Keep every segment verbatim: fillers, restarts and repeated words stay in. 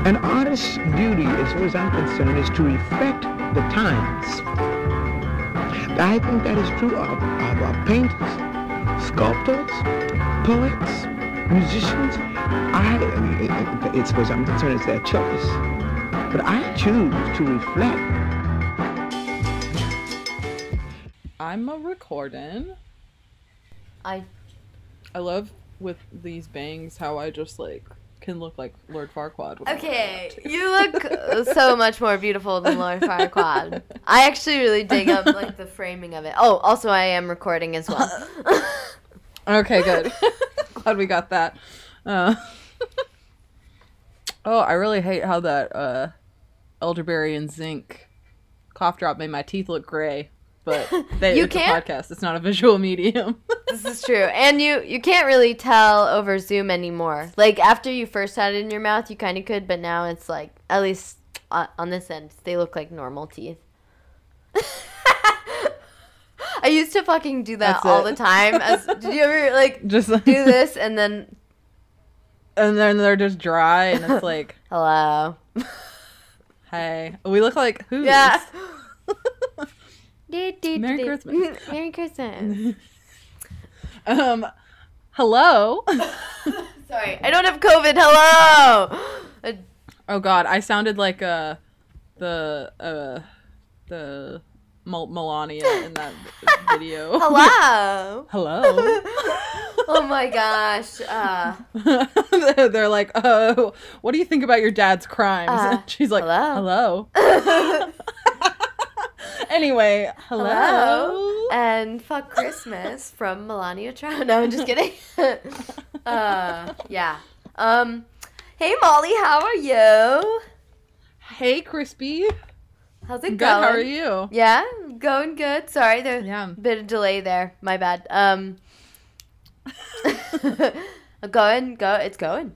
An artist's duty, as far as I'm concerned, is to reflect the times. I think that is true of, of, of painters, sculptors, poets, musicians. I, it's as I'm concerned, it's their choice. But I choose to reflect. I'm a recording. I I love with these bangs how I just like can look like Lord Farquaad. Okay, you look so much more beautiful than Lord Farquaad. I actually really dig up like the framing of it. Oh, also I am recording as well. Okay, good. Glad we got that. Uh, oh, I really hate how that uh, elderberry and zinc cough drop made my teeth look gray. But they, you it's can't? a podcast. It's not a visual medium. This is true. And you, you can't really tell over Zoom anymore. Like, after you first had it in your mouth, you kind of could. But now it's like, at least uh, on this end, they look like normal teeth. I used to fucking do that That's all it. the time. As, did you ever, like, Just do this and then, and then they're just dry, and it's like, hello. hey, we look like who's? Yeah. Merry Christmas. Merry Christmas. Um, hello. Sorry, I don't have COVID. Hello. Uh, Oh God, I sounded like uh the uh the Mel- Melania in that video. hello. Hello. Oh my gosh. Uh, They're like, oh, what do you think about your dad's crimes? Uh, And she's like, hello. hello. Anyway, hello. hello. And fuck Christmas from Melania Trump. No, I'm just kidding. uh, yeah. Um, hey Molly, how are you? Hey, Crispy. How's it Good. going? How are you? Yeah, going good. Sorry, there's Yeah. a bit of delay there. My bad. Um, going, go. It's going.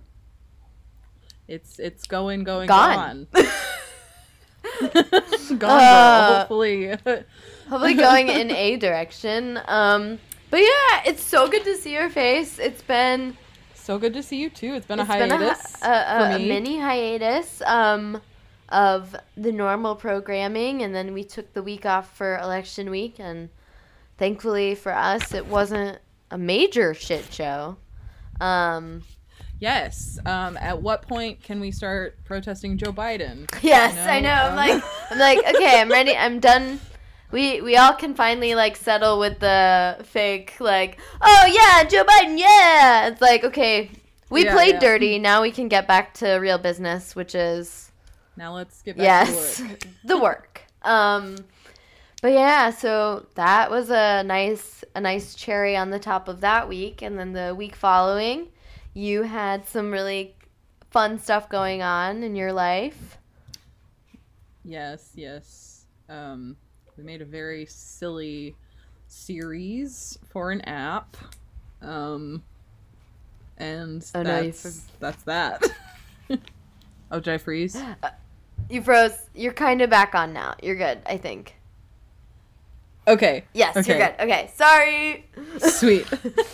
It's it's going going Gone. gone. Gone, girl. Uh, Hopefully. Hopefully going in a direction. Um, but yeah, it's so good to see your face. It's been So good to see you too. It's been a it's been a, hiatus hi- a, a, for a me. mini hiatus um, of the normal programming, and then we took the week off for election week, and thankfully for us, it wasn't a major shit show. Um, Yes. Um, at what point can we start protesting Joe Biden? yes, You I know. I'm Um, like, I'm like, okay, I'm ready. I'm done. We we all can finally like settle with the fake like, oh yeah, Joe Biden, yeah. It's like, okay, we Yeah, played yeah. dirty. Now we can get back to real business, which is Now let's get back yes, to work. the work. Um, but yeah, so that was a nice a nice cherry on the top of that week, and then the week following, you had some really fun stuff going on in your life. Yes, yes. Um, we made a very silly series for an app. Um, and Oh, no, you that's, that's that. Oh, did I freeze? You froze. You're kind of back on now. You're good, I think. Okay. Yes, okay. you're good. Okay, sorry. Sweet.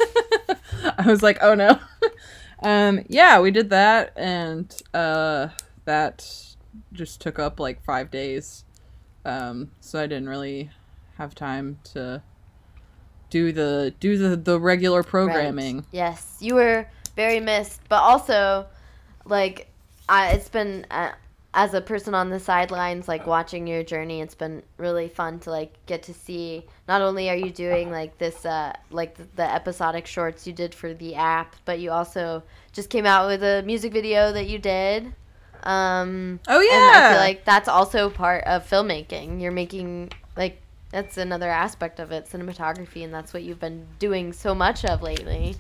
I was like, oh no. um, yeah, we did that, and uh, that just took up like five days. Um, so I didn't really have time to do the do the, the regular programming. Right. Yes, you were very missed, but also, like, I, it's been uh, as a person on the sidelines, like watching your journey. It's been really fun to like get to see. Not only are you doing like this, uh, like the, the episodic shorts you did for the app, but you also just came out with a music video that you did. Um, Oh And I yeah. feel like that's also part of filmmaking. You're making, like, that's another aspect of it, cinematography, and that's what you've been doing so much of lately.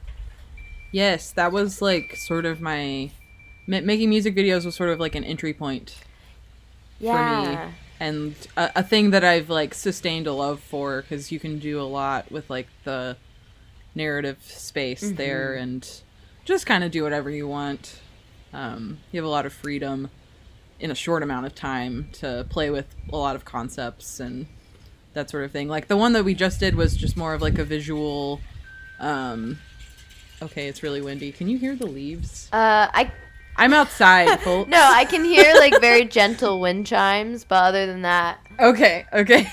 Yes, that was like sort of my ma- making music videos was sort of like an entry point Yeah. for me, and a, a thing that I've like sustained a love for, because you can do a lot with like the narrative space Mm-hmm. there, and just kind of do whatever you want. Um, you have a lot of freedom in a short amount of time to play with a lot of concepts and that sort of thing. Like the one that we just did was just more of like a visual. Um, okay, it's really windy. Can you hear the leaves? Uh, I I'm outside, folks. No, I can hear like very gentle wind chimes, but other than that, Okay, okay.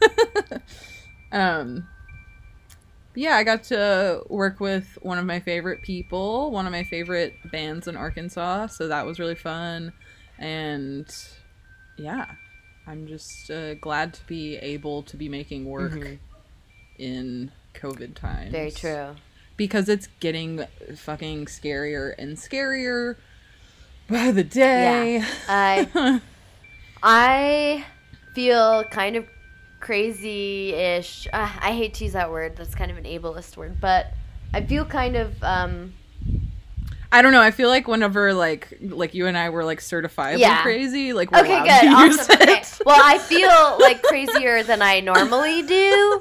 um, yeah, I got to work with one of my favorite people, one of my favorite bands in Arkansas, so that was really fun. And yeah, I'm just uh, glad to be able to be making work mm-hmm. in COVID times. Very true. Because it's getting fucking scarier and scarier by the day. Yeah. I I feel kind of crazy-ish. Uh, I hate to use that word. That's kind of an ableist word. But I feel kind of... Um, I don't know. I feel like whenever, like, like you and I were, like, certifiably yeah. crazy, like, we're okay, allowed good. to Awesome. use Okay. it. Well, I feel, like, crazier than I normally do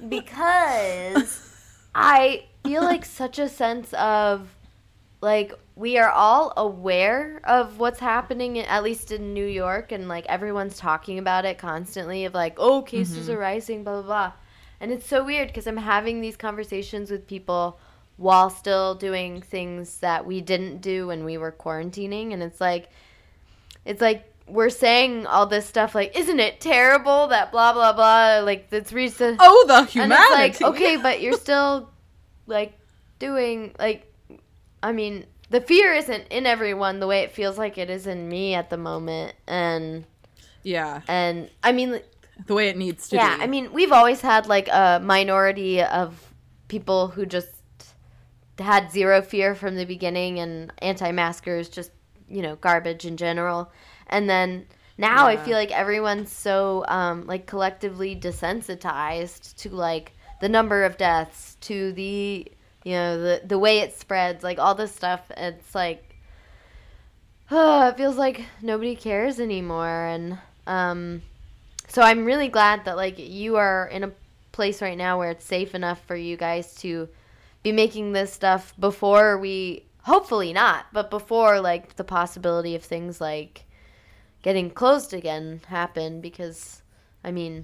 because I feel like such a sense of, like, we are all aware of what's happening, at least in New York, and, like, everyone's talking about it constantly of, like, oh, cases mm-hmm. are rising, blah, blah, blah. And it's so weird because I'm having these conversations with people while still doing things that we didn't do when we were quarantining. And it's like, it's like we're saying all this stuff like, isn't it terrible that blah, blah, blah, like, that's reason. Oh, the humanity. And it's like, okay, but you're still, like, doing, like, I mean... The fear isn't in everyone the way it feels like it is in me at the moment. And yeah. And I mean, the way it needs to yeah, be. I mean, we've always had like a minority of people who just had zero fear from the beginning, and anti-maskers just, you know, garbage in general. And then now yeah. I feel like everyone's so um, like collectively desensitized to like the number of deaths, to the you know, the the way it spreads, like, all this stuff. It's like, oh, it feels like nobody cares anymore. And um, so I'm really glad that, like, you are in a place right now where it's safe enough for you guys to be making this stuff before we, hopefully not, but before, like, the possibility of things like getting closed again happen. Because, I mean...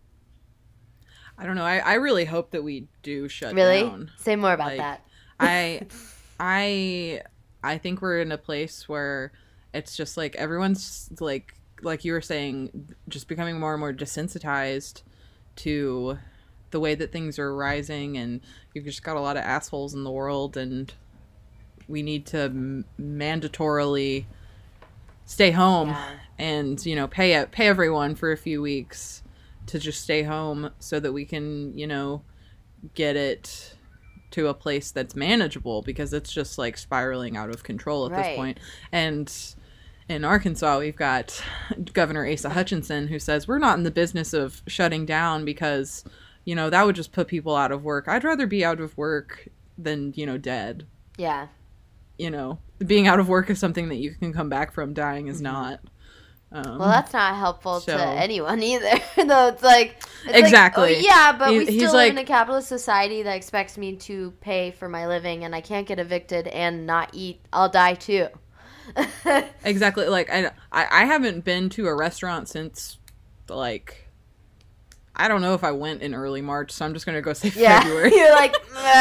I don't know. I, I really hope that we do shut really? down. Really? Say more about like, that. I, I, I think we're in a place where it's just like everyone's like, like you were saying, just becoming more and more desensitized to the way that things are rising, and you've just got a lot of assholes in the world, and we need to m- mandatorily stay home yeah. and, you know, pay pay everyone for a few weeks to just stay home so that we can, you know, get it to a place that's manageable, because it's just like spiraling out of control at right. this point. And in Arkansas, we've got Governor Asa Hutchinson, who says we're not in the business of shutting down because, you know, that would just put people out of work. I'd rather be out of work than, you know, dead. Yeah. You know, being out of work is something that you can come back from. Dying is mm-hmm. not. Um, well, that's not helpful so. to anyone either. Though it's like it's exactly, like, oh, yeah, but he, we still live like, in a capitalist society that expects me to pay for my living, and I can't get evicted and not eat. I'll die too. Exactly. Like I, I, I haven't been to a restaurant since, like, I don't know if I went in early March, so I'm just gonna go say yeah. February. You're like,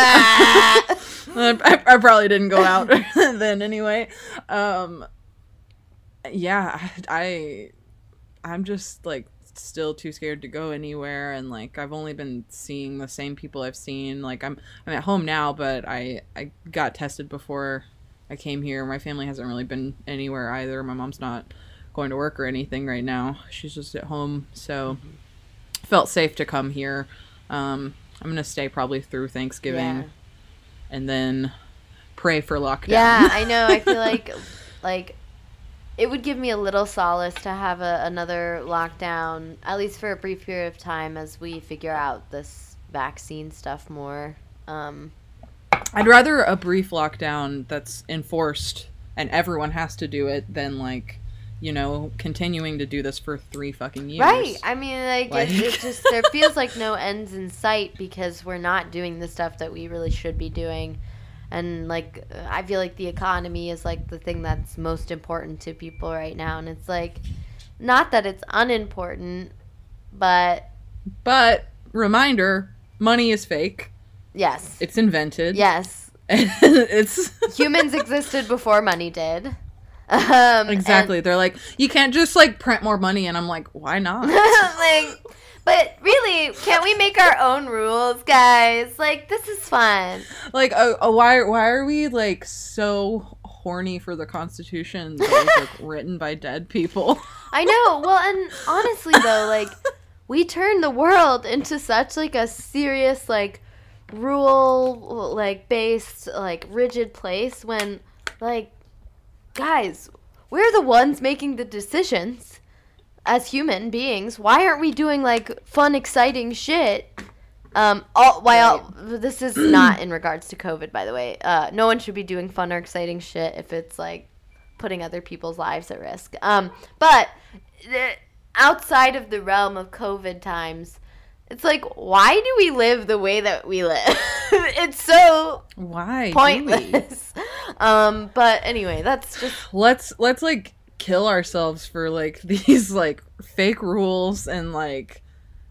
I, I probably didn't go out then anyway. Um, yeah, I, I'm just like still too scared to go anywhere, and like I've only been seeing the same people I've seen. Like I'm, I'm at home now, but I, I got tested before I came here. My family hasn't really been anywhere either. My mom's not going to work or anything right now. She's just at home, so mm-hmm. felt safe to come here. Um, I'm gonna stay probably through Thanksgiving, yeah. and then pray for lockdown. Yeah, I know. I feel like, like, it would give me a little solace to have a, another lockdown, at least for a brief period of time, as we figure out this vaccine stuff more. Um, I'd rather a brief lockdown that's enforced and everyone has to do it than, like, you know, continuing to do this for three fucking years. Right. I mean, like, like... It, it just, there feels like no ends in sight because we're not doing the stuff that we really should be doing. And, like, I feel like the economy is, like, the thing that's most important to people right now. And it's, like, not that it's unimportant, but... But, reminder, money is fake. Yes. It's invented. Yes. it's... Humans existed before money did. Um, Exactly. They're like, you can't just like print more money, and I'm like, why not? like, but really, can't we make our own rules, guys? Like, this is fun. Like, uh, uh, why why are we like so horny for the Constitution that was like written by dead people? I know. Well, and honestly though, like, we turned the world into such like a serious like rule like based like rigid place when like guys, we're the ones making the decisions as human beings. Why aren't we doing like fun, exciting shit? Um, all, while this is not in regards to COVID, by the way. Uh, no one should be doing fun or exciting shit if it's like putting other people's lives at risk. Um, but uh, outside of the realm of COVID times, it's like, why do we live the way that we live? It's so Why pointless. Um, but anyway, that's just let's let's like kill ourselves for like these like fake rules and like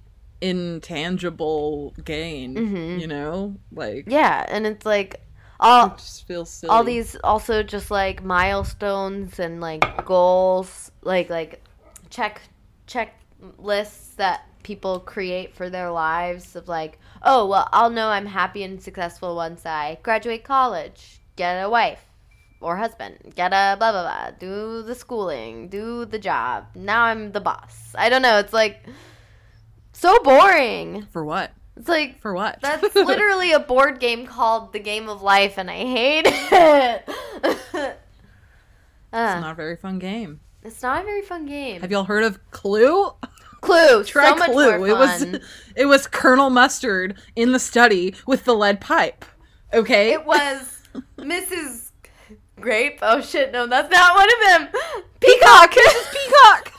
intangible gain. Mhm. You know, like yeah, and it's like all it just feels silly. all these also just like milestones and like goals, like like check check lists that people create for their lives of like, oh, well, I'll know I'm happy and successful once I graduate college, get a wife or husband, get a blah, blah, blah, do the schooling, do the job. Now I'm the boss. I don't know. It's like so boring. For what? It's like, For what? that's literally a board game called The Game of Life, and I hate it. It's Uh, not a very fun game. it's not a very fun game. Have y'all heard of Clue? Clue, Try so much Clue. more It was fun. it was Colonel Mustard in the study with the lead pipe. Okay? It was Missus Grape. Oh shit, no, that's not one of them. Peacock. Peacock.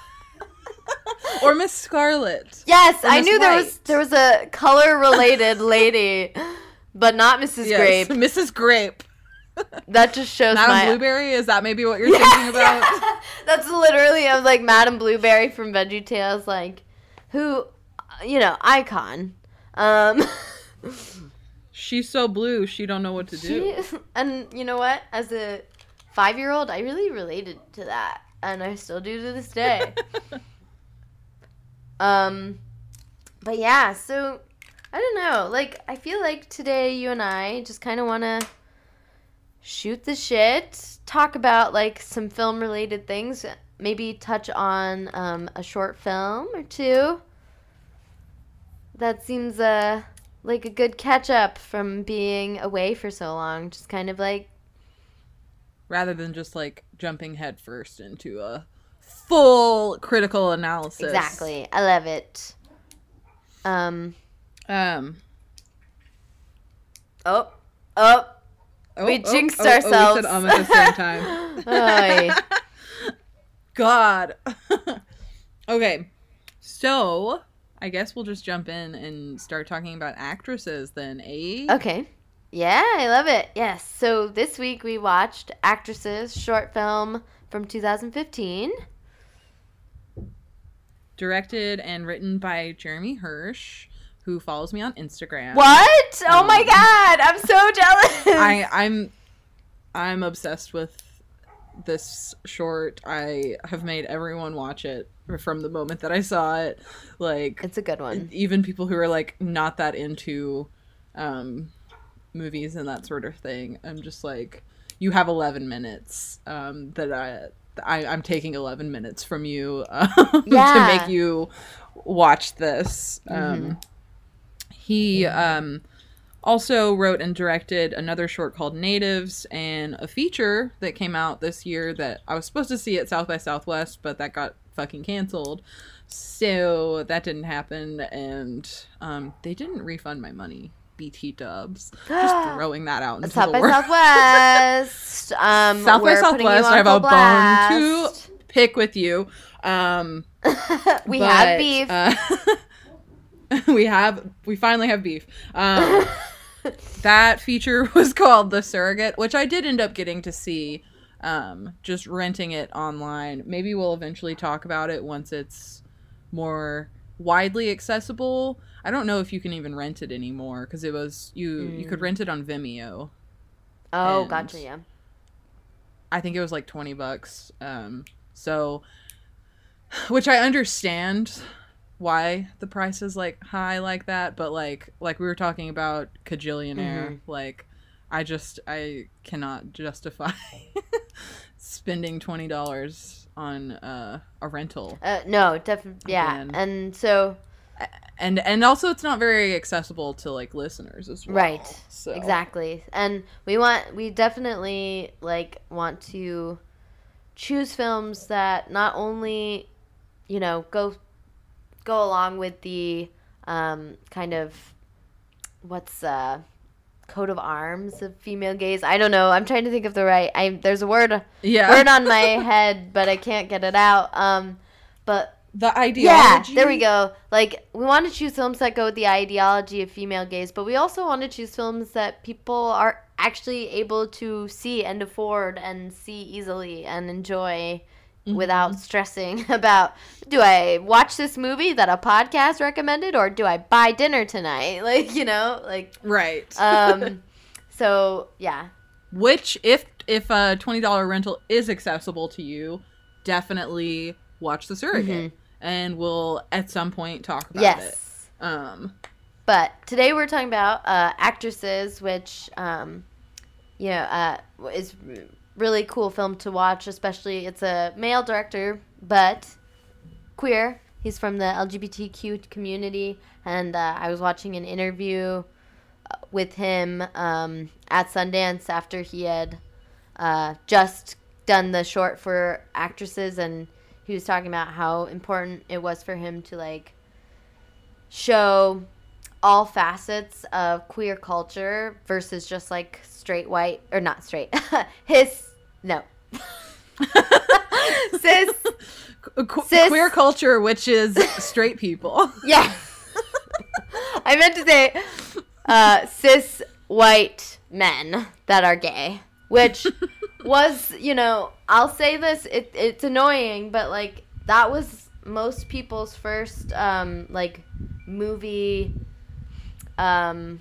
Or Miss Scarlet. Yes, Or I Miss knew there was White. there was a color related lady, but not Missus Yes, Grape. Missus Grape. That just shows Madame my Blueberry, is that maybe what you're Yeah, thinking about? yeah. That's literally I was like Madame Blueberry from VeggieTales, like who, you know, icon. Um, She's so blue, she don't know what to do. she, and you know what? As a five year old, I really related to that, and I still do to this day. um, but yeah, so I don't know. Like, I feel like today you and I just kind of want to shoot the shit, talk about like some film related things, maybe touch on um, a short film or two. That seems uh, like a good catch up from being away for so long. Just kind of like, Rather than just like jumping headfirst into a full critical analysis. exactly. I love it. Um. Um Oh. Oh. oh, We oh, jinxed oh, oh, ourselves. we said um at the same time. Oy. God. Okay. So, I guess we'll just jump in and start talking about actresses then, eh? Okay. Yeah, I love it. Yes. So this week we watched Actresses short film from two thousand fifteen. Directed and written by Jeremy Hirsch, who follows me on Instagram. What? Oh my Um, god, I'm so jealous. I I'm I'm obsessed with this short. I have made everyone watch it from the moment that I saw it. Like, It's a good one. even people who are like not that into um movies and that sort of thing, I'm just like, you have eleven minutes um that I, I I'm taking eleven minutes from you um, Yeah. to make you watch this. Mm-hmm. Um he um also wrote and directed another short called Natives, and a feature that came out this year that I was supposed to see at South by Southwest, but that got fucking canceled. So that didn't happen, and um, they didn't refund my money. B T dubs. Just throwing that out into South the by world. Southwest. Um, South by we're putting you Southwest, on I have a full bone blast. to pick with you. Um, we but, have beef. uh, we have, we finally have beef. Um, that feature was called The Surrogate, which I did end up getting to see, um, just renting it online. Maybe we'll eventually talk about it once it's more widely accessible. I don't know if you can even rent it anymore, because it was, you, mm. you could rent it on Vimeo. Oh, and, gotcha, yeah. I think it was like twenty bucks. Um, so, which I understand why the price is like high like that, but like like we were talking about Kajillionaire, Mm-hmm. like I just I cannot justify spending twenty dollars on uh, a rental. Uh, no, definitely, yeah. Again. And so, And and also it's not very accessible to like listeners as well. right, So. exactly. And we want, we definitely like want to choose films that not only, you know, go go along with the um, kind of what's uh, coat of arms of female gaze. I don't know. I'm trying to think of the right. I there's a word Yeah. word on my head, but I can't get it out. Um, but The yeah, ideology. there we go. Like, we want to choose films that go with the ideology of female gaze, but we also want to choose films that people are actually able to see and afford and see easily and enjoy Mm-hmm. without stressing about, do I watch this movie that a podcast recommended or do I buy dinner tonight? Like, you know, like, Right. um, so, yeah. Which, if if a twenty dollars rental is accessible to you, definitely watch The Surrogate. And we'll, at some point, talk about Yes. it. Um, But today we're talking about uh, actresses, which, um, you know, uh, is really cool film to watch, especially it's a male director, but queer. He's from the L G B T Q community, and uh, I was watching an interview with him um, at Sundance after he had uh, just done the short for actresses, and he was talking about how important it was for him to, like, show all facets of queer culture versus just, like, straight white, or not straight, his, no. Cis, qu- Cis- queer culture, which is straight people. yeah. I meant to say uh, cis white men that are gay, which was, you know, I'll say this, it, it's annoying, but, like, that was most people's first, um, like, movie um,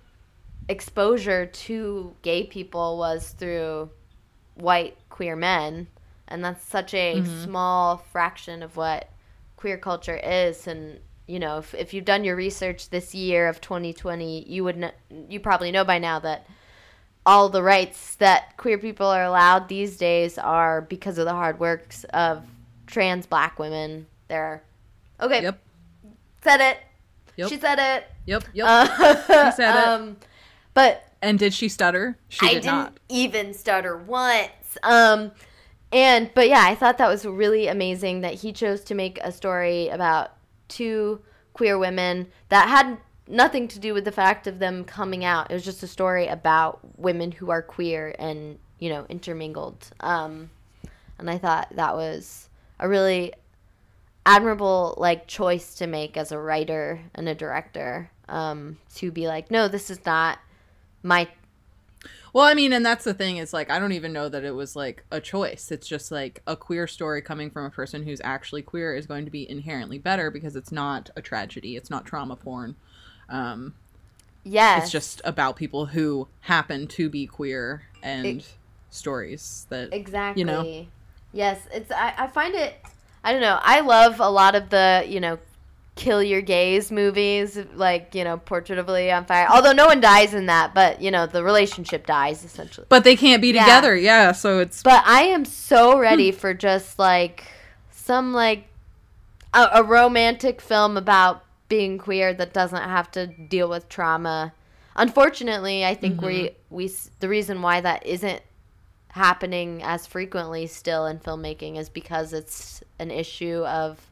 exposure to gay people was through white queer men, and that's such a Mm-hmm. small fraction of what queer culture is. And, you know, if, if you've done your research this year of twenty twenty, you would kn- you probably know by now that all the rights that queer people are allowed these days are because of the hard works of trans black women. They're okay. Yep. Said it. Yep. She said it. Yep. Yep. Uh, She said it. Um, but And did she stutter? She I did didn't not. even stutter once. Um, and but yeah, I thought that was really amazing that he chose to make a story about two queer women that had nothing to do with the fact of them coming out. It was just a story about women who are queer and, you know, intermingled. Um, and I thought that was a really admirable, like, choice to make as a writer and a director, um, to be like, no, this is not my. Well, I mean, and that's the thing is, like, I don't even know that it was, like, a choice. It's just, like, a queer story coming from a person who's actually queer is going to be inherently better because it's not a tragedy. It's not trauma porn. Um, Yes. It's just about people who happen to be queer and It- stories that, Exactly. you know. Yes, it's I, I find it I don't know. I love a lot of the, you know, kill your gays movies, like, you know, Portrait of a Lady on Fire. Although no one dies in that, but, you know, the relationship dies essentially. But they can't be Yeah. together, yeah, so it's... But I am so ready for just, like, some, like, a, a romantic film about being queer that doesn't have to deal with trauma. Unfortunately, I think we, we, s- the reason why that isn't happening as frequently still in filmmaking is because it's an issue of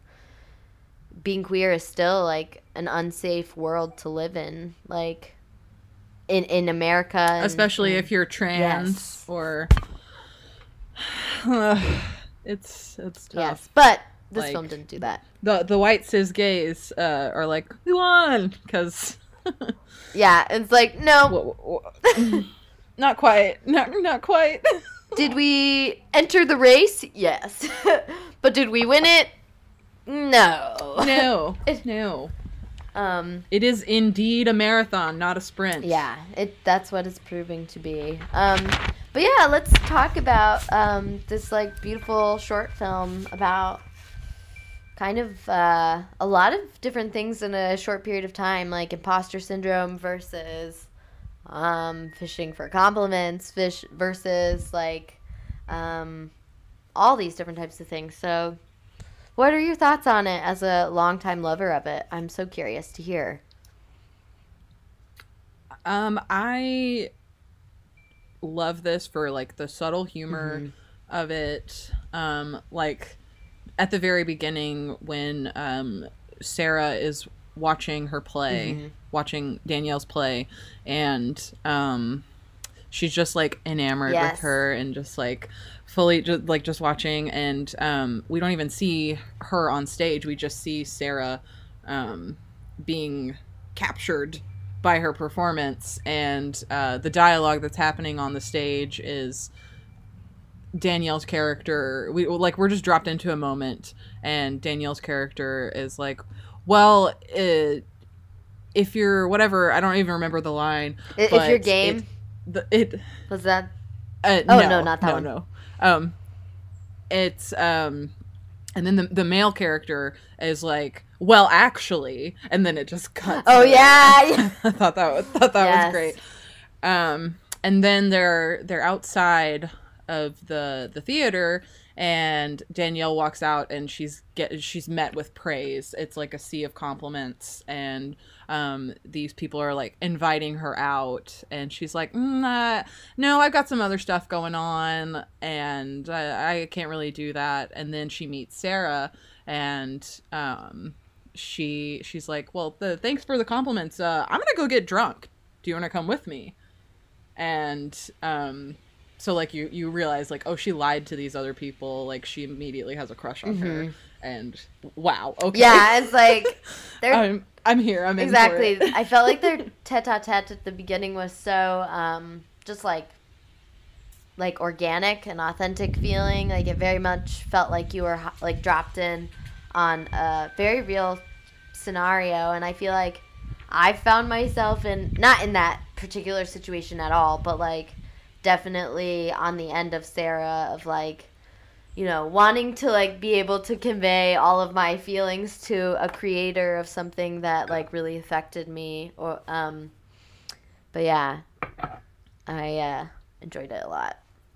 being queer is still, like, an unsafe world to live in, like, in, in America. And, Especially and- if you're trans Yes. or... it's it's tough. Yes, but this Like- film didn't do that. The the white cis gays uh, are like, we won! Because... Yeah, it's like, no, not quite. Not, not quite. did we enter the race? Yes. But did we win it? No. No. No. Um, It is indeed a marathon, not a sprint. yeah, it that's what it's proving to be. Um, But yeah, let's talk about um, this like beautiful short film about kind of uh, a lot of different things in a short period of time, like imposter syndrome versus um, fishing for compliments, fish versus like um, all these different types of things. So, what are your thoughts on it as a longtime lover of it? I'm so curious to hear. Um, I love this for like the subtle humor mm-hmm. of it. Um, like at the very beginning when um, Sarah is watching her play, mm-hmm. watching Danielle's play, and um, she's just like enamored yes. with her and just like fully just like just watching, and um, we don't even see her on stage. We just see Sarah um, being captured by her performance, and uh, the dialogue that's happening on the stage is Danielle's character. We like we're just dropped into a moment, and Danielle's character is like, "Well, it, if you're whatever, I don't even remember the line. If but you're game, it, the, it was that? Uh, oh no, no, not that no, one. No, um, it's um, and then the the male character is like, well, actually, and then it just cuts. Oh yeah, I thought that was, thought that yes. was great. Um, and then they're they're outside of the the theater, and Danielle walks out, and she's get she's met with praise. It's like a sea of compliments, and um, these people are like inviting her out, and she's like, mm, uh, "No, I've got some other stuff going on, and I, I can't really do that." And then she meets Sarah, and um. she she's like, well, the, thanks for the compliments, uh I'm gonna go get drunk, do you want to come with me? And um so like you you realize like, oh, she lied to these other people, like she immediately has a crush on mm-hmm. her, and wow, okay, yeah, it's like they're I'm, I'm here I'm exactly in for it. I felt like their tete-a-tete at the beginning was so um just like like organic and authentic feeling, like it very much felt like you were like dropped in on a very real scenario, and I feel like I found myself in not in that particular situation at all, but like definitely on the end of Sarah, of like, you know, wanting to like be able to convey all of my feelings to a creator of something that like really affected me, or um but yeah, I uh enjoyed it a lot.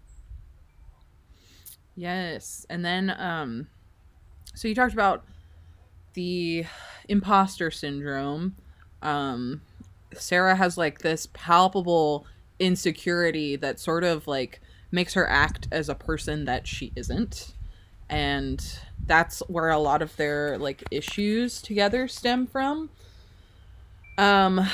Yes. And then um so you talked about the imposter syndrome. Um, Sarah has like this palpable insecurity that sort of like makes her act as a person that she isn't. And that's where a lot of their like issues together stem from. Um,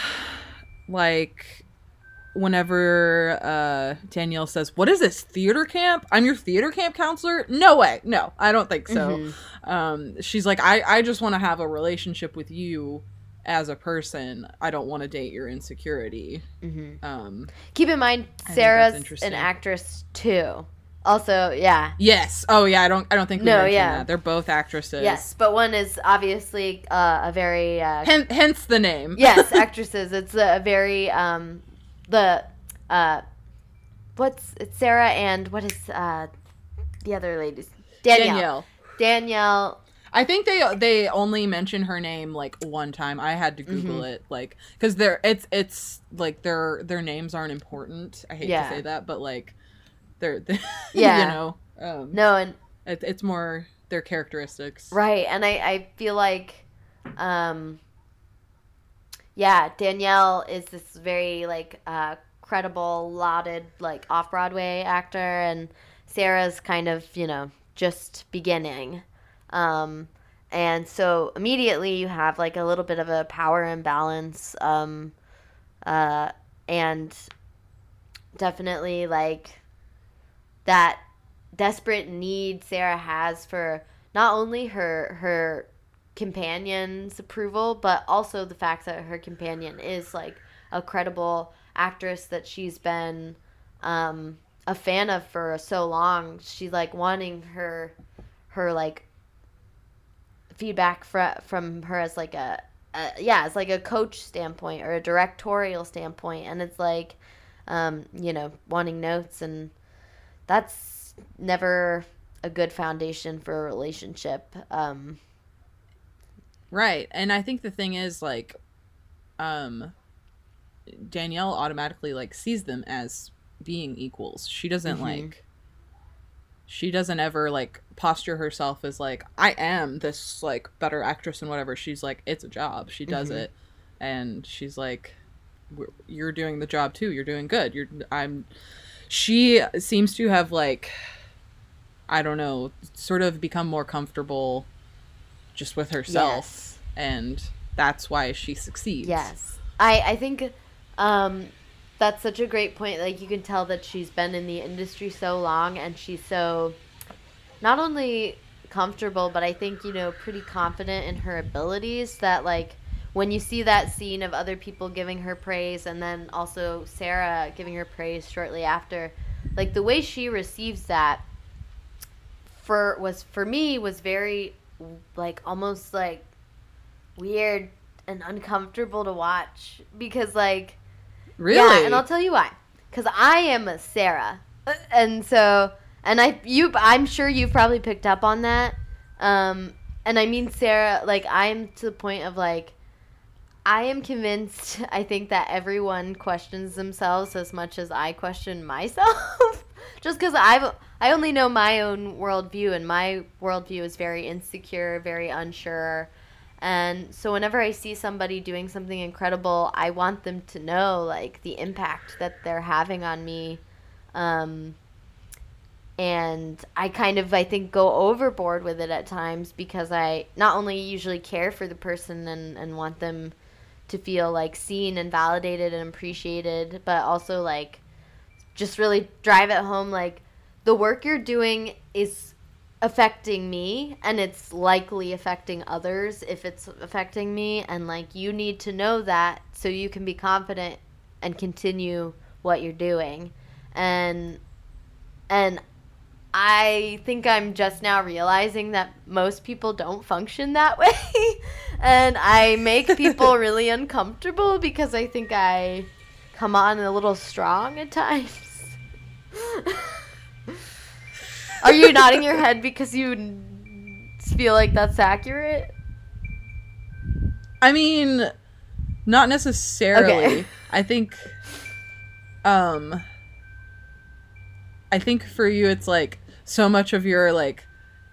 like whenever uh, Danielle says, what is this, theater camp? I'm your theater camp counselor? No way. No, I don't think so. Mm-hmm. Um, she's like, I, I just want to have a relationship with you as a person. I don't want to date your insecurity. Mm-hmm. Um, Keep in mind, Sarah's an actress too. Also, yeah. Yes. Oh, yeah. I don't. I don't think we no, mentioned yeah. that. They're both actresses. Yes, but one is obviously uh, a very. Uh, Hen- hence the name. Yes, actresses. It's a very um, the uh, what's it's Sarah and what is uh, the other ladies? Danielle. Danielle. Danielle. I think they they only mention her name like one time. I had to Google mm-hmm. it, like, because they're it's it's like their their names aren't important. I hate yeah. to say that, but like. They're, they're yeah. you know, um, no, and it, it's more their characteristics, right? And I, I feel like, um, yeah, Danielle is this very like uh, credible, lauded like off Broadway actor, and Sarah's kind of you know just beginning, um, and so immediately you have like a little bit of a power imbalance, um, uh, and definitely like. That desperate need Sarah has for not only her her companion's approval, but also the fact that her companion is like a credible actress that she's been um, a fan of for so long. She's like wanting her her like feedback from from her as like a, a yeah, it's like a coach standpoint or a directorial standpoint, and it's like. um, you know, wanting notes, and that's never a good foundation for a relationship. Um, right. And I think the thing is, like, um, Danielle automatically, like, sees them as being equals. She doesn't, mm-hmm. like, she doesn't ever, like, posture herself as, like, I am this, like, better actress and whatever. She's like, it's a job. She does mm-hmm. it. And she's like, you're doing the job too. You're doing good. You're, I'm, she seems to have, like, I don't know, sort of become more comfortable just with herself. Yes. And that's why she succeeds. Yes. I, I think, um, that's such a great point. Like, you can tell that she's been in the industry so long, and she's so not only comfortable, but I think, you know, pretty confident in her abilities, that, like, when you see that scene of other people giving her praise and then also Sarah giving her praise shortly after, like, the way she receives that for was for me was very, like, almost, like, weird and uncomfortable to watch, because, like, really? Yeah, and I'll tell you why. Because I am a Sarah, and so, and I, you, I'm sure you've probably picked up on that. Um, and I mean, Sarah, like, I'm to the point of, like, I am convinced, I think, that everyone questions themselves as much as I question myself. Just because I've, I only know my own worldview, and my worldview is very insecure, very unsure. And so whenever I see somebody doing something incredible, I want them to know, like, the impact that they're having on me. Um, and I kind of, I think, go overboard with it at times, because I not only usually care for the person and, and want them to feel, like, seen and validated and appreciated, but also, like, just really drive it home, like, the work you're doing is affecting me, and it's likely affecting others if it's affecting me, and, like, you need to know that so you can be confident and continue what you're doing. And and I think I'm just now realizing that most people don't function that way. And I make people really uncomfortable because I think I come on a little strong at times. Are you nodding your head because you feel like that's accurate? I mean, not necessarily. Okay. I think, um, I think for you, it's like so much of your, like,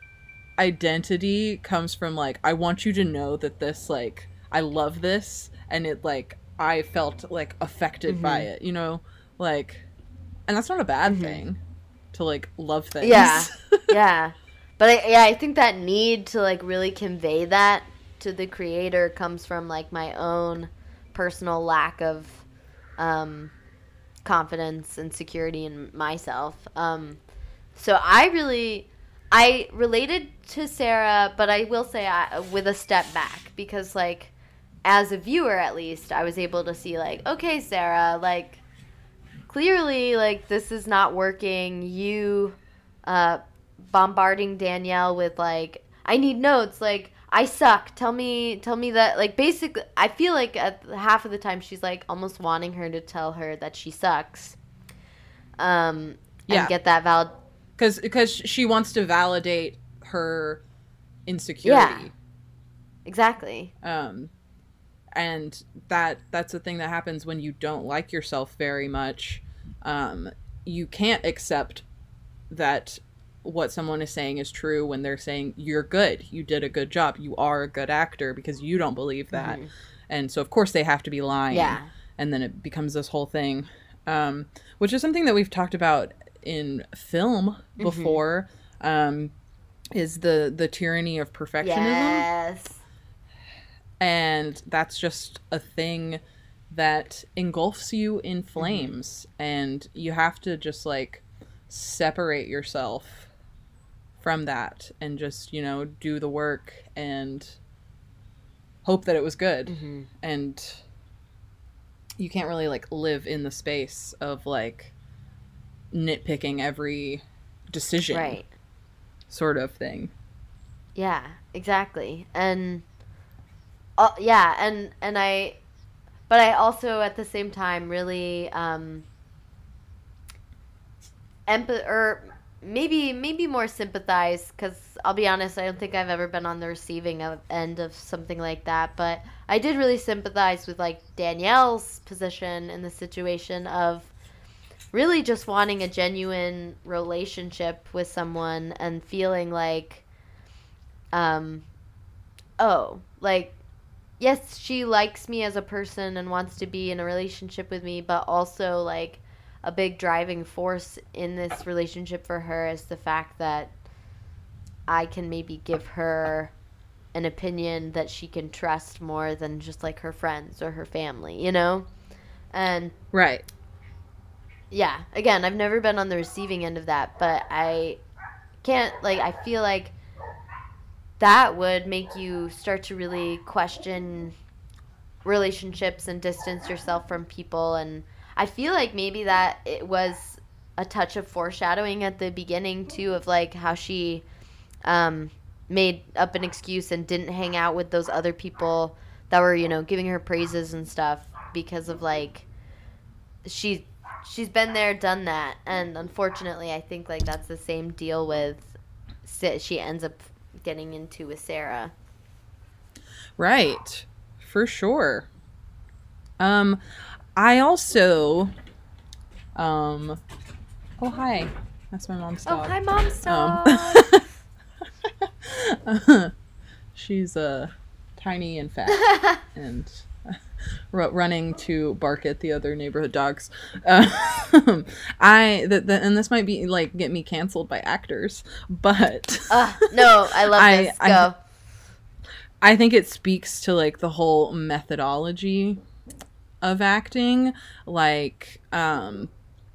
identity comes from, like, I want you to know that this, like, I love this, and it, like, I felt, like, affected mm-hmm. by it, you know? Like, and that's not a bad mm-hmm. thing. To, like, love things. Yeah, yeah. But, I, yeah, I think that need to, like, really convey that to the creator comes from, like, my own personal lack of um, confidence and security in myself. Um, so I really, I related to Sarah, but I will say I, with a step back, because, like, as a viewer, at least, I was able to see, like, okay, Sarah, like, clearly, like, this is not working. You uh, bombarding Danielle with, like, I need notes. Like, I suck. Tell me, tell me that. Like, basically, I feel like at half of the time she's, like, almost wanting her to tell her that she sucks. Um, yeah. And get that valid. Because because she wants to validate her insecurity. Yeah. Exactly. Um. And that that's the thing that happens when you don't like yourself very much. Um, you can't accept that what someone is saying is true when they're saying you're good, you did a good job, you are a good actor, because you don't believe that. Mm-hmm. And so, of course, they have to be lying. Yeah. And then it becomes this whole thing, um, which is something that we've talked about in film before, mm-hmm. um, is the, the tyranny of perfectionism. Yes. And that's just a thing that engulfs you in flames. Mm-hmm. And you have to just, like, separate yourself from that and just, you know, do the work and hope that it was good. Mm-hmm. And you can't really, like, live in the space of, like, nitpicking every decision. Right. Sort of thing. Yeah, exactly. And... Uh, yeah, and, and I, but I also at the same time really um, empath or maybe maybe more sympathize, because I'll be honest, I don't think I've ever been on the receiving of, end of something like that, but I did really sympathize with like Danielle's position in the situation of really just wanting a genuine relationship with someone and feeling like um oh, like, yes, she likes me as a person and wants to be in a relationship with me, but also like a big driving force in this relationship for her is the fact that I can maybe give her an opinion that she can trust more than just like her friends or her family, you know? And right. Yeah, again, I've never been on the receiving end of that, but I can't, like, I feel like that would make you start to really question relationships and distance yourself from people. And I feel like maybe that it was a touch of foreshadowing at the beginning too, of like how she um, made up an excuse and didn't hang out with those other people that were, you know, giving her praises and stuff, because of like she she's been there, done that. And unfortunately, I think like that's the same deal with she ends up getting into with Sarah. Right. For sure. Um, I also, um, oh, hi. That's my mom's dog. Oh, hi, mom's dog. Um, she's, uh, tiny and fat and r- running to bark at the other neighborhood dogs. Um, I, the, the, and this might be, like, get me canceled by actors, but. uh, no, I love I, this. Go. I, I think it speaks to like the whole methodology of acting. Like, um,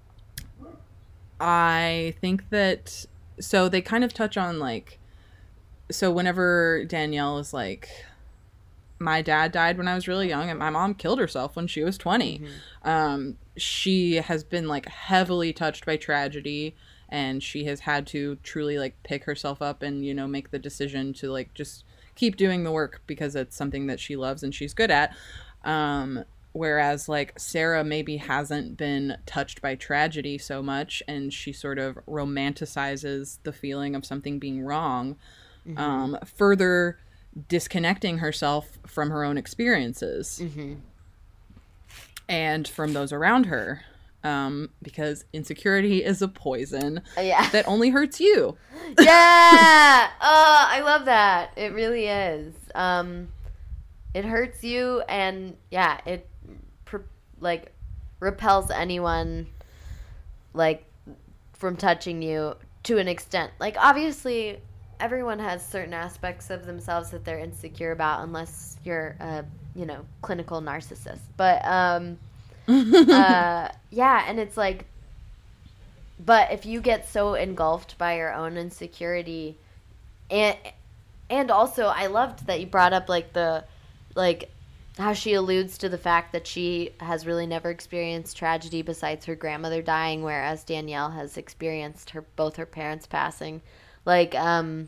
I think that, so they kind of touch on like, so whenever Danielle is like, my dad died when I was really young and my mom killed herself when she was twenty. Mm-hmm. Um, she has been like heavily touched by tragedy, and she has had to truly like pick herself up and, you know, make the decision to like just keep doing the work because it's something that she loves and she's good at. Um, whereas like Sarah maybe hasn't been touched by tragedy so much, and she sort of romanticizes the feeling of something being wrong, mm-hmm. um, further disconnecting herself from her own experiences mm-hmm. and from those around her. Um, because insecurity is a poison uh, yeah. that only hurts you. Yeah. Oh, I love that. It really is. Um, it hurts you, and yeah, it pr- like repels anyone like from touching you to an extent. Like, obviously, everyone has certain aspects of themselves that they're insecure about, unless you're a, you know, clinical narcissist. But um uh, yeah, and it's like, but if you get so engulfed by your own insecurity, and and also I loved that you brought up like the like how she alludes to the fact that she has really never experienced tragedy besides her grandmother dying, whereas Danielle has experienced her both her parents passing. Like um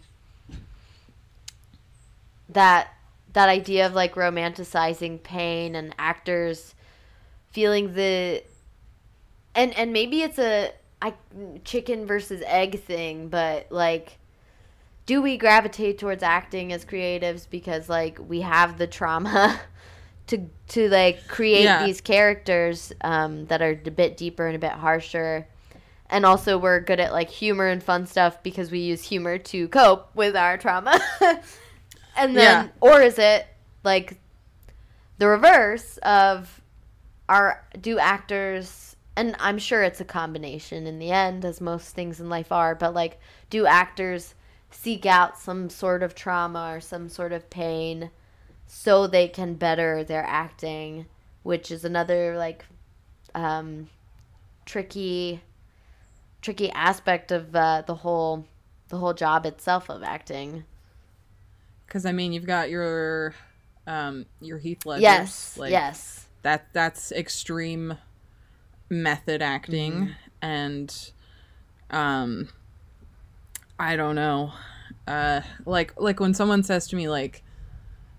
that that idea of like romanticizing pain and actors feeling the and and maybe it's a I, chicken versus egg thing, but like, do we gravitate towards acting as creatives because like we have the trauma to to like create yeah. these characters um, that are a bit deeper and a bit harsher, and also we're good at like humor and fun stuff because we use humor to cope with our trauma, and then yeah. or is it like the reverse of Are do actors, and I'm sure it's a combination in the end, as most things in life are, but like, do actors seek out some sort of trauma or some sort of pain so they can better their acting, which is another like um, tricky, tricky aspect of uh, the whole the whole job itself of acting. Because I mean, you've got your um, your Heath Ledgers. Yes. Like, yes. That that's extreme method acting, mm-hmm. and um, I don't know, uh, like like when someone says to me like,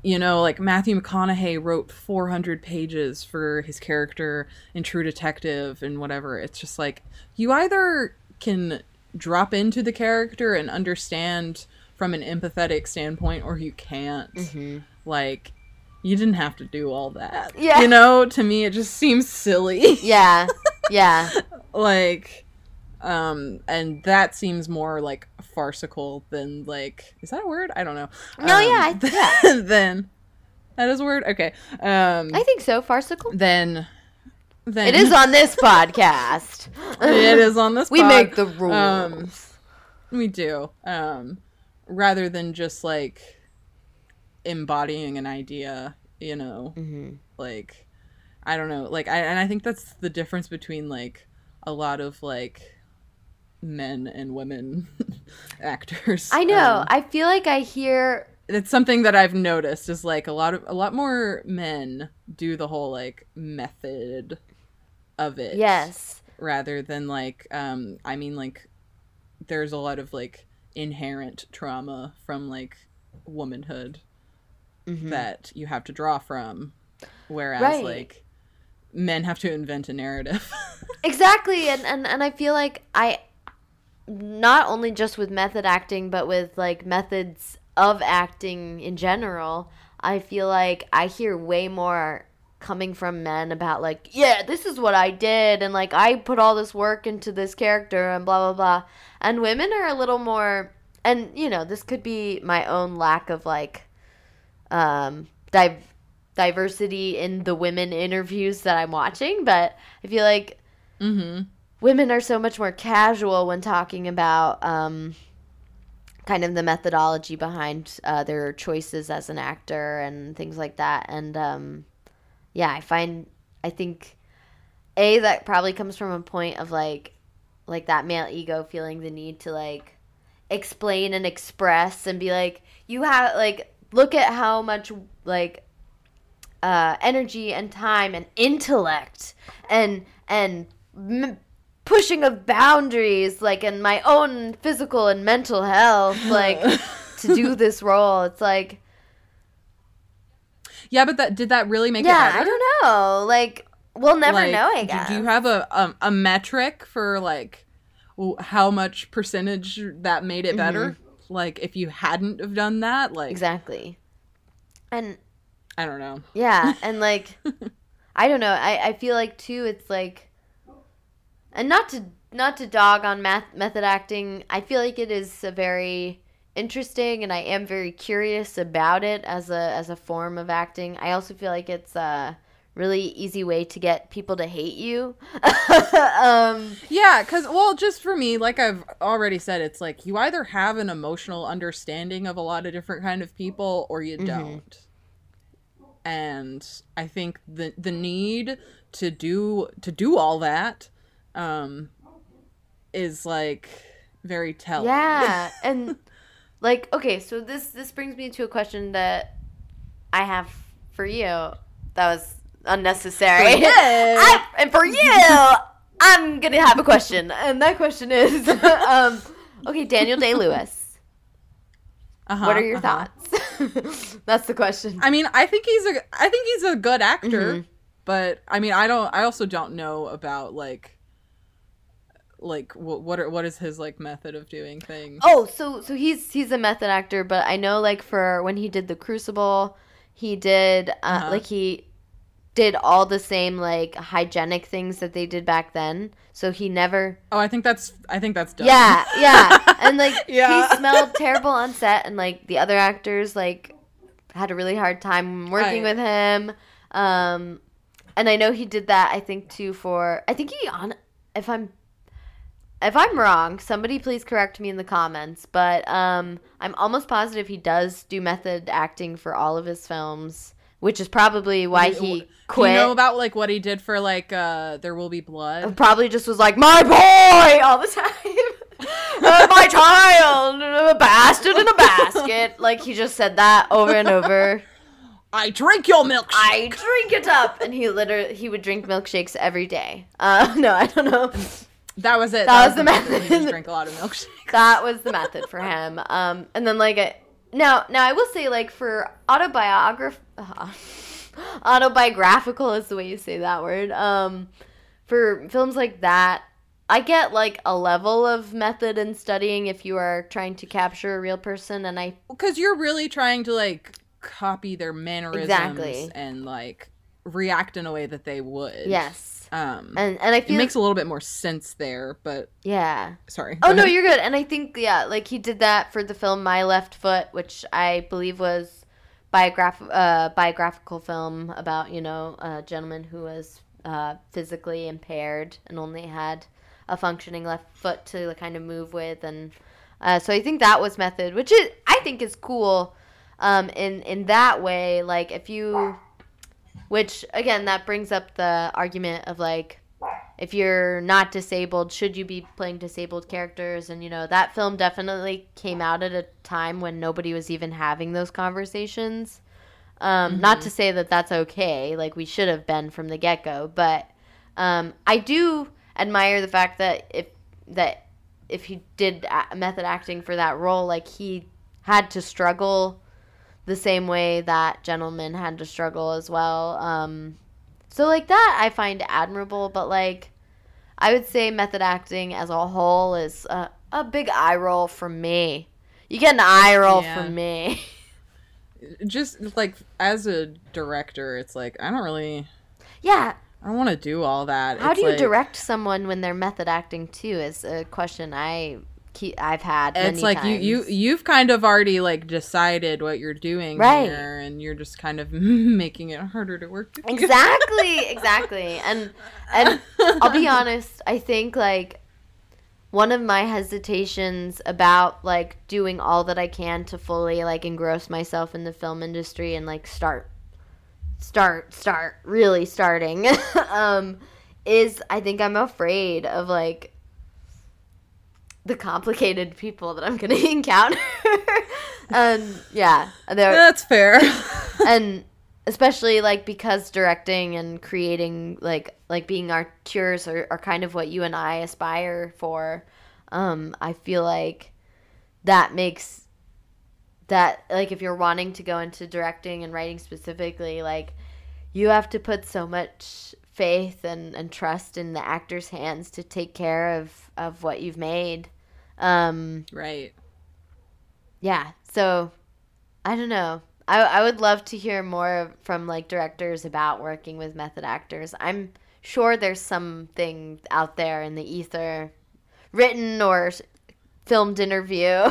you know, like Matthew McConaughey wrote four hundred pages for his character in True Detective and whatever. It's just like, you either can drop into the character and understand from an empathetic standpoint, or you can't. Mm-hmm. Like, you didn't have to do all that. Yeah. You know, to me, it just seems silly. Yeah. Yeah. Like, um, and that seems more like farcical than like, is that a word? I don't know. No, um, yeah, I, yeah. Then that is a word. Okay. Um, I think so. Farcical. then, then It is on this podcast. it is on this. We pod. make the rules. Um, we do. Um, rather than just like embodying an idea, you know, mm-hmm. like, I don't know, like, I and I think that's the difference between like a lot of like men and women actors. I know. Um, I feel like I hear. it's something that I've noticed is like a lot of a lot more men do the whole like method of it. Yes. Rather than like, um, I mean, like, there's a lot of like inherent trauma from like womanhood Mm-hmm. that you have to draw from, whereas Right. like men have to invent a narrative. Exactly, and, and and I feel like I, not only just with method acting, but with like methods of acting in general, I feel like I hear way more coming from men about like, yeah, this is what I did, and like I put all this work into this character and blah blah blah, and women are a little more, and you know, this could be my own lack of like, um, div- diversity in the women interviews that I'm watching, but I feel like Mm-hmm. women are so much more casual when talking about um, kind of the methodology behind uh, their choices as an actor and things like that. And um, yeah, I find, I think, A, that probably comes from a point of like, like that male ego feeling the need to like explain and express and be like, you have, like, look at how much like uh, energy and time and intellect and, and, M- pushing of boundaries, like, in my own physical and mental health, like, to do this role. It's like, yeah, but that did that really make yeah, it better? I don't know. Like, we'll never Like, know, I do- guess. Do you have a um, a metric for like w- how much percentage that made it better? Mm-hmm. Like, if you hadn't have done that, like, Exactly. And, I don't know. yeah, and, like, I don't know. I, I feel like, too, it's like, and not to not to dog on math, method acting, I feel like it is a very interesting, and I am very curious about it as a as a form of acting. I also feel like it's a really easy way to get people to hate you. um, Yeah, because, well, just for me, like I've already said, it's like you either have an emotional understanding of a lot of different kind of people or you Mhm. don't. And I think the the need to do to do all that um, is like very telling. yeah, and like, okay, so this this brings me to a question that I have for you. That was unnecessary. For you. I, and for you, I'm gonna have a question, and that question is, um, okay, Daniel Day-Lewis. Uh-huh, What are your uh-huh. thoughts? That's the question. I mean, I think he's a I think he's a good actor, Mhm. but I mean, I don't I also don't know about like like what what are, what is his like method of doing things? Oh, so so he's he's a method actor, but I know like for when he did The Crucible, he did uh, Uh-huh. like he did all the same like hygienic things that they did back then. So he never Oh, I think that's I think that's dumb. Yeah, yeah. And like Yeah. he smelled terrible on set, and like the other actors like had a really hard time working I- with him. Um and I know he did that I think too for I think he on if I'm if I'm wrong, somebody please correct me in the comments, but um I'm almost positive he does do method acting for all of his films, which is probably why Do you- he Do quit. you know about like what he did for like uh There Will Be Blood? Probably just was like, my boy, all the time. uh, my child, a bastard in a basket. Like, he just said that over and over. I drink your milkshake. I drink it up. And he literally, he would drink milkshakes every day. Uh, no, I don't know. That was it. That was the He method. just drank a lot of milkshake. That was the method for him. Um, and then, like, I, now, now I will say, like, for autobiograph, uh, autobiographical is the way you say that word. Um, for films like that, I get, like, a level of method in studying if you are trying to capture a real person, and I... Because you're really trying to, like, copy their mannerisms Exactly. and, like, react in a way that they would. Yes. Um, And and I feel... it makes a little bit more sense there, but... Yeah. Sorry. Oh, Go no, ahead. you're good. And I think, yeah, like, he did that for the film My Left Foot, which I believe was biograph- uh, biographical film about, you know, a gentleman who was uh, physically impaired and only had a functioning left foot to kind of move with, and uh, so I think that was method, which is I think is cool. Um, in in that way, like if you, which again that brings up the argument of like, if you're not disabled, should you be playing disabled characters? And you know that film definitely came out at a time when nobody was even having those conversations. Um, mm-hmm. Not to say that that's okay, like we should have been from the get go, but um, I do admire the fact that if that if he did a- method acting for that role, like he had to struggle the same way that gentleman had to struggle as well. Um, so like that I find admirable, but like I would say method acting as a whole is a, a big eye roll from me. You get an eye roll Yeah. from me. Just like as a director, it's like I don't really. Yeah. I don't want to do all that. How It's do you like, direct someone when they're method acting too? Is a question I keep, I've had. Many It's like times. you you you've kind of already like decided what you're doing Right. here, and you're just kind of making it harder to work with you. Exactly, exactly. And and I'll be honest, I think like one of my hesitations about like doing all that I can to fully like engross myself in the film industry and like start start start really starting um is I think I'm afraid of like the complicated people that I'm gonna encounter. And yeah, they're That's fair. and especially like because directing and creating like like being auteurs are, are kind of what you and I aspire for. um I feel like that makes that like if you're wanting to go into directing and writing specifically, like you have to put so much faith and, and trust in the actor's hands to take care of of what you've made. um Right. yeah, so I don't know. I I would love to hear more from like directors about working with method actors. I'm sure there's something out there in the ether, written or filmed interview.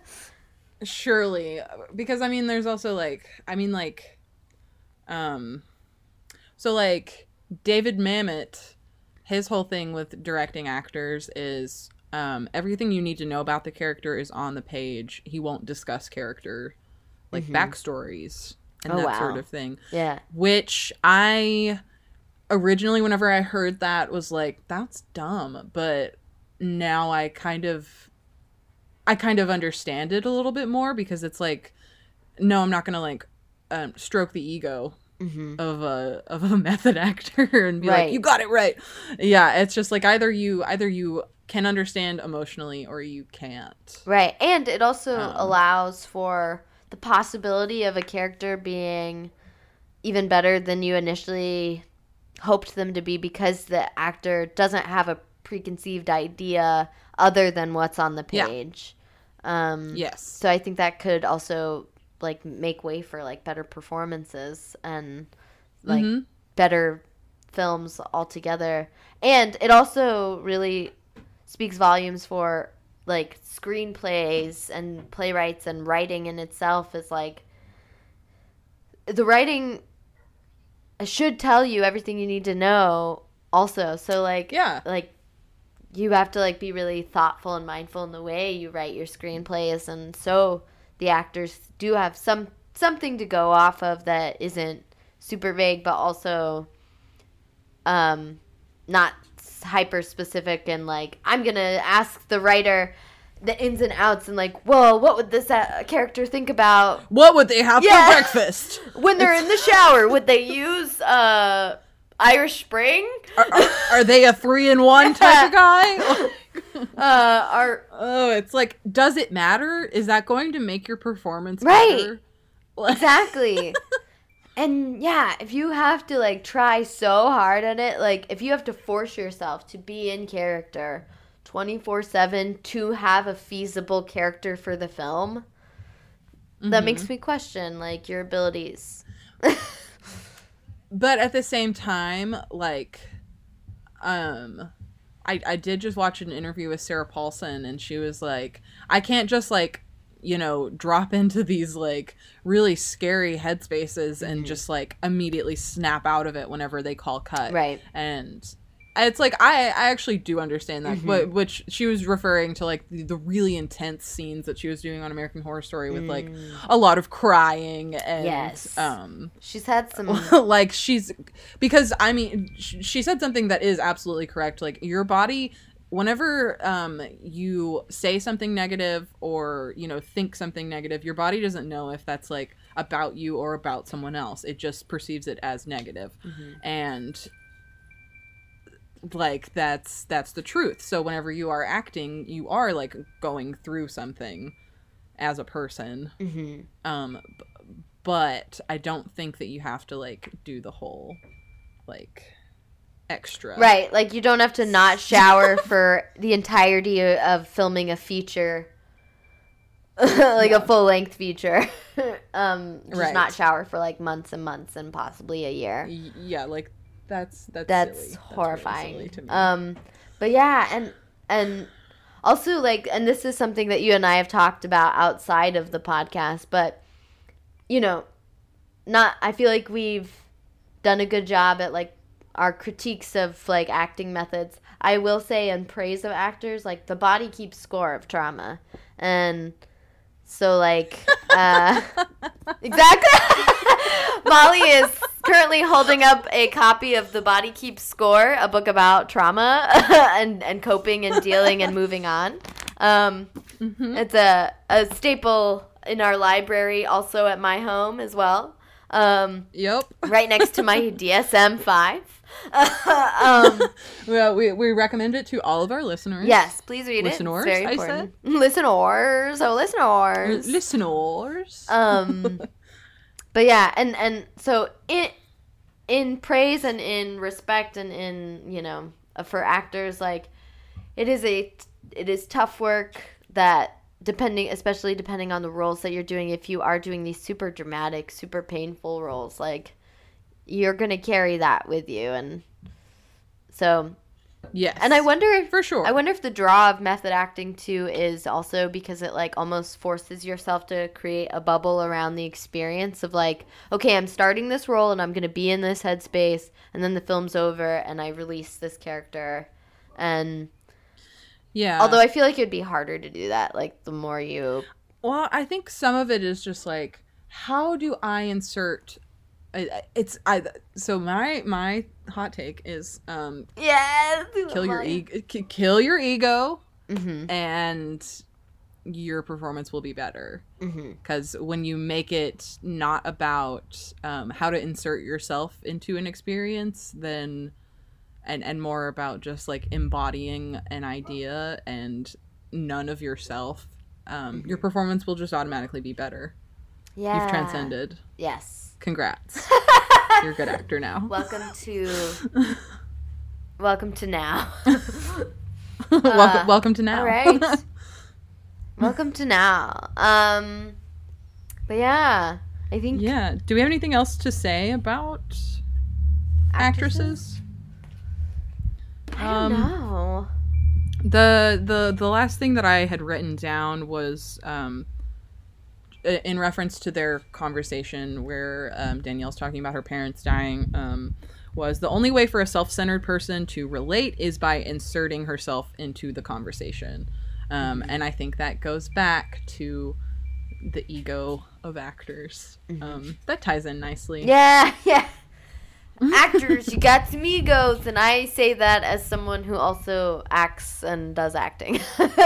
Surely, because I mean, there's also like, I mean, like, um, so like David Mamet, his whole thing with directing actors is um, everything you need to know about the character is on the page. He won't discuss character, like mm-hmm. backstories and oh, that wow. sort of thing. Yeah. Which I originally, whenever I heard that, was like, that's dumb. But now I kind of, I kind of understand it a little bit more, because it's like, no, I'm not going to like um, stroke the ego mm-hmm. of a of a method actor and be right. like, you got it right. Yeah, it's just like either you either you can understand emotionally or you can't. Right. And it also um, allows for the possibility of a character being even better than you initially hoped them to be, because the actor doesn't have a preconceived idea other than what's on the page. Yeah. Um, yes. So I think that could also like make way for like better performances and like mm-hmm. better films altogether. And it also really speaks volumes for like screenplays and playwrights, and writing in itself is like the writing should tell you everything you need to know also. So like yeah like you have to like be really thoughtful and mindful in the way you write your screenplays, and so the actors do have some something to go off of that isn't super vague, but also um not hyper specific, and like I'm gonna ask the writer the ins and outs, and like, well, what would this uh, character think about? What would they have yeah. for breakfast? When they're in the shower, would they use uh Irish Spring? Are, are, are they a three in one type of guy? uh, are oh, it's like, does it matter? Is that going to make your performance right. better? Exactly. And yeah, if you have to like try so hard at it, like if you have to force yourself to be in character twenty-four seven to have a feasible character for the film, mm-hmm. that makes me question like your abilities. But at the same time, like, um, I I did just watch an interview with Sarah Paulson, and she was like, I can't just like, you know, drop into these like really scary headspaces and mm-hmm. just like immediately snap out of it whenever they call cut. Right. And it's like, I, I actually do understand that, mm-hmm. but which she was referring to like the, the really intense scenes that she was doing on American Horror Story with mm. like a lot of crying and yes. um she's had some like she's because I mean sh- she said something that is absolutely correct. Like your body, whenever um you say something negative or, you know, think something negative, your body doesn't know if that's like about you or about someone else. It just perceives it as negative. Mm-hmm. And like that's that's the truth. So whenever you are acting, you are like going through something as a person. Mm-hmm. Um b- but I don't think that you have to like do the whole like extra. Right, like you don't have to not shower for the entirety of filming a feature. Like yeah. a full-length feature. um just right. not shower for like months and months and possibly a year. Y- yeah, like that's that's that's silly. horrifying. That's really silly to me. Um but yeah, and and also like, and this is something that you and I have talked about outside of the podcast, but you know, not I feel like we've done a good job at like our critiques of like acting methods. I will say in praise of actors, like the body keeps score of trauma. And so like uh exactly. Molly is currently holding up a copy of The Body Keeps Score, a book about trauma and, and coping and dealing and moving on. Um, mm-hmm. It's a, a staple in our library, also at my home as well. Um, yep. Right next to my D S M five. um, well, we we recommend it to all of our listeners. Yes, please read listeners, it. It's very I important. Said. Listeners. Oh, listeners. L- listeners. Um... But yeah, and, and so in in praise and in respect and in, you know, for actors, like it is a it is tough work that depending especially depending on the roles that you're doing, if you are doing these super dramatic, super painful roles, like you're going to carry that with you. And so yes. And I wonder if, for sure. I wonder if the draw of method acting too is also because it like almost forces yourself to create a bubble around the experience of like, okay, I'm starting this role and I'm going to be in this headspace, and then the film's over and I release this character. And yeah. Although I feel like it'd be harder to do that, like the more you. Well, I think some of it is just like, how do I insert It's I so my my hot take is um yes kill your ego kill your ego mm-hmm. and your performance will be better, because mm-hmm. when you make it not about um how to insert yourself into an experience, then and and more about just like embodying an idea and none of yourself, um mm-hmm. your performance will just automatically be better. Yeah, you've transcended. Yes. Congrats. You're a good actor now. Welcome to Welcome to now. welcome, uh, welcome to now. All right. Welcome to now. Um but yeah, I think Yeah. Do we have anything else to say about actresses? actresses? I don't um, know. The the the last thing that I had written down was um in reference to their conversation where um, Danielle's talking about her parents dying, um, was the only way for a self-centered person to relate is by inserting herself into the conversation. Um, and I think that goes back to the ego of actors. Mm-hmm. Um, that ties in nicely. Yeah, yeah. Actors, you got some egos. And I say that as someone who also acts and does acting.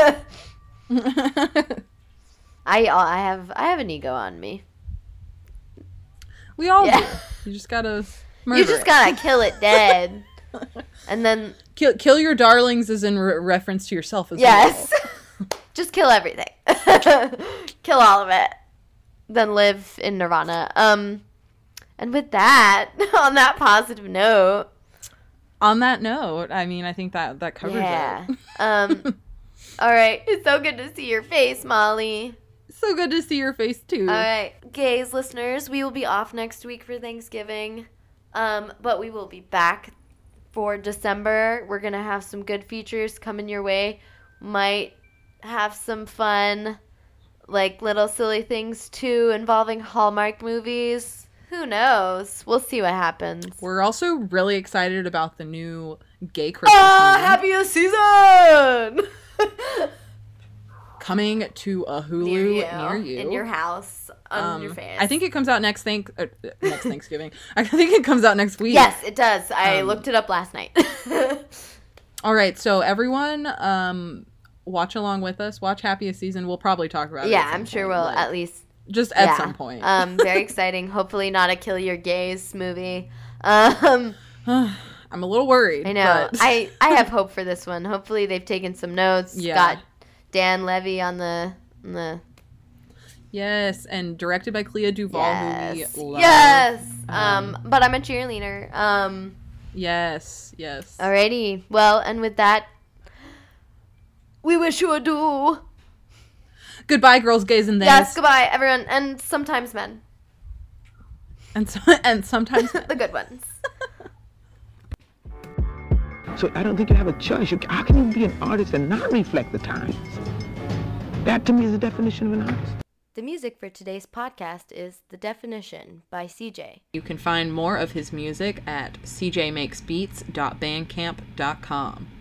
I I have I have an ego on me. We all yeah. do. You just gotta Murder you just it. gotta kill it dead. And then... Kill, kill your darlings is in re- reference to yourself as Yes. well. Just kill everything. Kill all of it. Then live in nirvana. Um, and with that, on that positive note... On that note, I mean, I think that, that covers yeah. it. um, all right. It's so good to see your face, Molly. So good to see your face, too. All right. Gays, listeners, we will be off next week for Thanksgiving. Um, but we will be back for December. We're going to have some good features coming your way. Might have some fun, like, little silly things, too, involving Hallmark movies. Who knows? We'll see what happens. We're also really excited about the new gay Christmas Ah, movie happiest season! coming to a Hulu near you, near you. in your house, on Um, your face. I think it comes out next thank uh, next Thanksgiving. I think it comes out next week. Yes, it does. I Um, looked it up last night. All right, so everyone, um, watch along with us. Watch Happiest Season. We'll probably talk about it. yeah, at some I'm sure point, we'll like, at least. just at yeah. some point. um, very exciting. Hopefully, not a kill your gays movie. Um, I'm a little worried. I know. But... I I have hope for this one. Hopefully, they've taken some notes. Yeah. Got Dan Levy on the on the. Yes, and directed by Clea Duvall, Yes. who we love. Yes. Um, Um, but I'm a cheerleader. Um. Yes, yes. Alrighty. Well, and with that, we wish you adieu. Goodbye, girls, gays, and theys. Yes, goodbye, everyone, and sometimes men. And, so, and sometimes... The good ones. So I don't think you have a choice. You, how can you be an artist and not reflect the times? That to me is the definition of an artist. The music for today's podcast is The Definition by C J. You can find more of his music at c j makes beats dot bandcamp dot com.